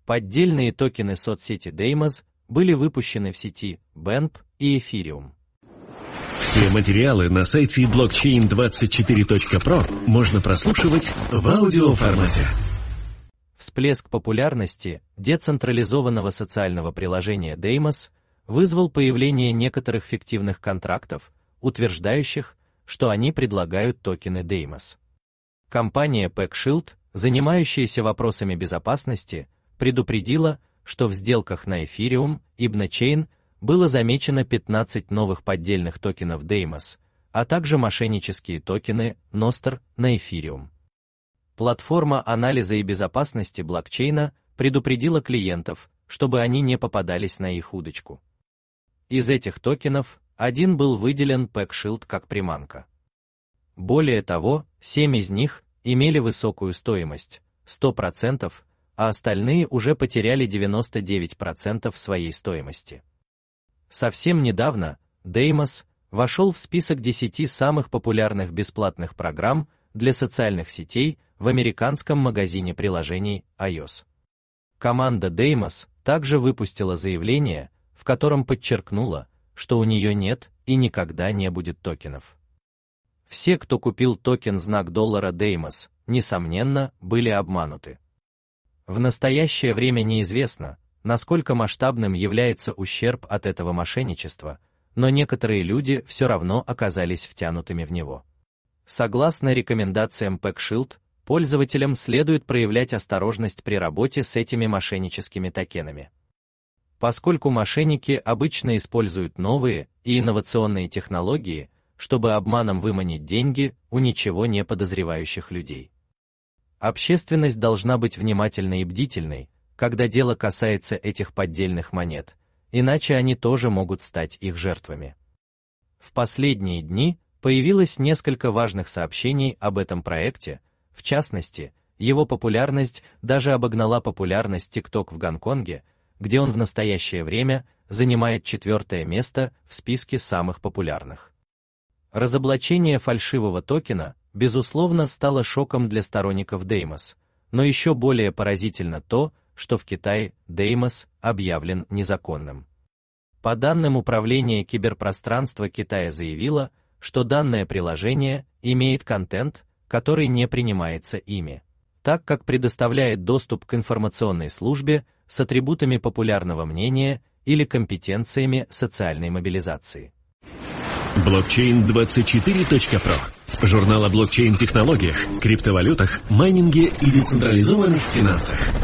Поддельные токены соцсети Deimos были выпущены в сети BNB и Ethereum. Все материалы на сайте blockchain24.pro можно прослушивать в аудиоформате. Всплеск популярности децентрализованного социального приложения Deimos вызвал появление некоторых фиктивных контрактов, утверждающих, что они предлагают токены Deimos. Компания PackShield, занимающаяся вопросами безопасности, предупредила, что в сделках на Ethereum и BNB было замечено 15 новых поддельных токенов Deimos, а также мошеннические токены Nostr на Ethereum. Платформа анализа и безопасности блокчейна предупредила клиентов, чтобы они не попадались на их удочку. Из этих токенов один был выделен PackShield как приманка. Более того, 7 из них имели высокую стоимость, 100%, а остальные уже потеряли 99% своей стоимости. Совсем недавно Deimos вошел в список 10 самых популярных бесплатных программ для социальных сетей в американском магазине приложений iOS. Команда Deimos также выпустила заявление, в котором подчеркнула, что у нее нет и никогда не будет токенов. Все, кто купил токен знак доллара Deimos, несомненно, были обмануты. В настоящее время неизвестно, насколько масштабным является ущерб от этого мошенничества, но некоторые люди все равно оказались втянутыми в него. Согласно рекомендациям PackShield, пользователям следует проявлять осторожность при работе с этими мошенническими токенами. Поскольку мошенники обычно используют новые и инновационные технологии, чтобы обманом выманить деньги у ничего не подозревающих людей. Общественность должна быть внимательной и бдительной, когда дело касается этих поддельных монет, иначе они тоже могут стать их жертвами. В последние дни появилось несколько важных сообщений об этом проекте, в частности, его популярность даже обогнала популярность TikTok в Гонконге, где он в настоящее время занимает 4-е место в списке самых популярных. Разоблачение фальшивого токена, безусловно, стало шоком для сторонников Deimos, но еще более поразительно то, что в Китае Deimos объявлен незаконным. По данным Управления киберпространства Китая заявило, что данное приложение имеет контент, который не принимается ими, так как предоставляет доступ к информационной службе с атрибутами популярного мнения или компетенциями социальной мобилизации. Blockchain24.pro. Журнал о блокчейн-технологиях, криптовалютах, майнинге и децентрализованных финансах.